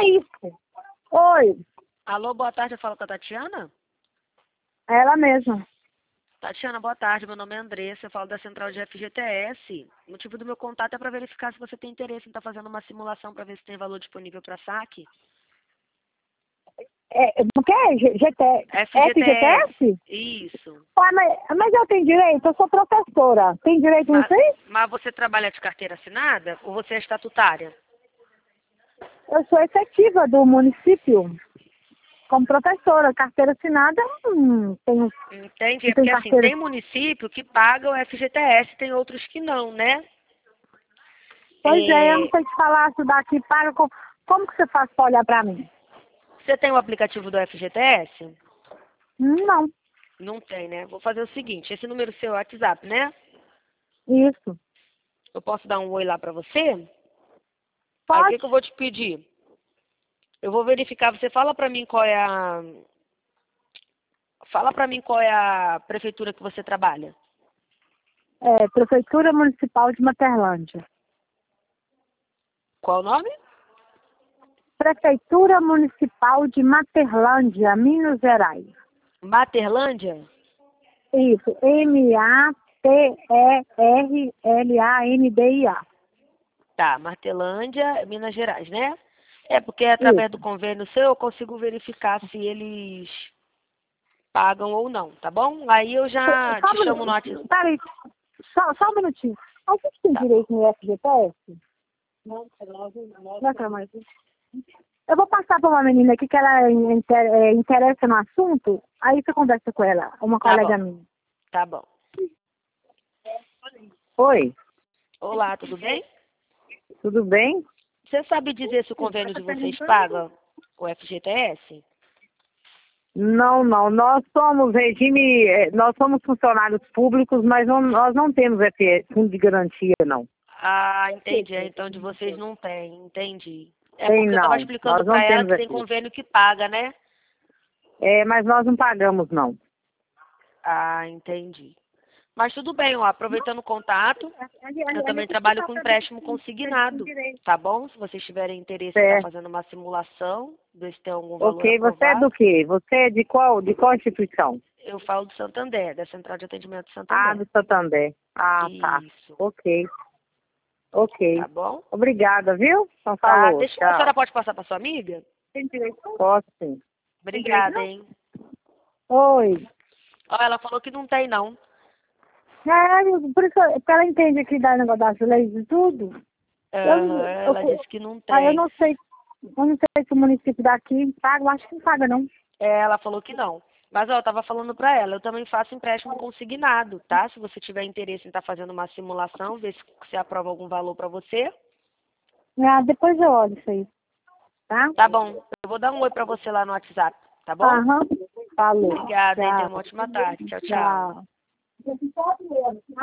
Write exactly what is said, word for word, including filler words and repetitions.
isso? Oi, Alô, boa tarde, eu falo com a Tatiana? ela mesma. Tatiana, boa tarde, meu nome é Andressa, eu falo da central de F G T S. O motivo do meu contato é para verificar se você tem interesse em estar fazendo uma simulação para ver se tem valor disponível para saque. É, o que é? G- GT, F G T S, F G T S? isso. Ah, mas, mas eu tenho direito, eu sou professora. Tem direito Mas, nisso aí? mas você trabalha de carteira assinada ou você é estatutária? Eu sou efetiva do município. Como professora, carteira assinada, hum, tenho, Entende? não É tenho porque assim, carteira. tem município que paga o F G T S, tem outros que não, né? Pois é, eu não É, sei te falar se daqui paga. com- Como que você faz para olhar para mim? você tem o aplicativo do F G T S? Hum, Não, Não tem, né? Vou fazer o seguinte, esse número seu é o WhatsApp, né? isso. Eu posso dar um oi lá pra você? Aí o que, Pode? que eu vou te pedir? Eu vou verificar, você fala pra mim qual é a. Fala pra mim qual é a prefeitura que você trabalha. É, Prefeitura Municipal de Materlândia. Qual o nome? Prefeitura Municipal de Materlândia, Minas Gerais. Materlândia? Isso, M A T E R L A N D I A. Tá, Martelândia, Minas Gerais, né? É, porque através do Isso. convênio seu eu consigo verificar se eles pagam ou não, tá bom? Aí eu já Só te um chamo no minutinho. WhatsApp. Peraí, só, só um minutinho. A gente tem Tá bom. direito no F G T S? Não, não é mais. Eu vou passar para uma menina aqui que ela inter- é, interessa no assunto, aí você conversa com ela, uma Tá colega bom, minha. tá bom. Oi, Olá, tudo bem? tudo bem? Você sabe dizer se o convênio de vocês paga o F G T S? Não, não. Nós somos regime, eh, nós somos funcionários públicos, mas não- nós não temos F S, fundo de garantia, não. Ah, entendi. É, então de vocês não tem, entendi. É Tem porque eu tava não. explicando Nós não pra ela temos que tem F S. convênio que paga, né? É, mas nós não pagamos, não. Ah, entendi. Mas tudo bem, ó, aproveitando o contato, eu também trabalho com empréstimo consignado, tá bom? Se vocês tiverem interesse em estar Certo. fazendo uma simulação, ver se tem algum valor Ok, você é aprovado, do quê? Você é de qual, de qual instituição? eu falo do Santander, da Central de Atendimento do Ah, Santander. do Santander. Ah, tá. Isso, Ok, ok. tá bom? Obrigada, viu? Então Tá, falou, deixa, a tchau. senhora pode passar para sua amiga? Posso sim. Obrigada, hein? Oi. Ó, ela falou que não tem, não. É, por isso, porque ela entende aqui da negócio das leis e tudo. Eu, Aham, ela eu, disse que não ah, eu tem. não sei, eu não sei se o município daqui paga, eu acho que não paga, não. É, ela falou que não. Mas, ó, eu tava falando pra ela, eu também faço empréstimo consignado, tá? Se você tiver interesse em estar fazendo uma simulação, ver se você aprova algum valor pra você. Ah, depois eu olho isso aí, tá? Tá bom. Eu vou dar um oi pra você lá no WhatsApp, tá bom? Aham. Falou. Obrigada, hein? Tenha uma Tchau. ótima tarde. Tchau, tchau. Tchau.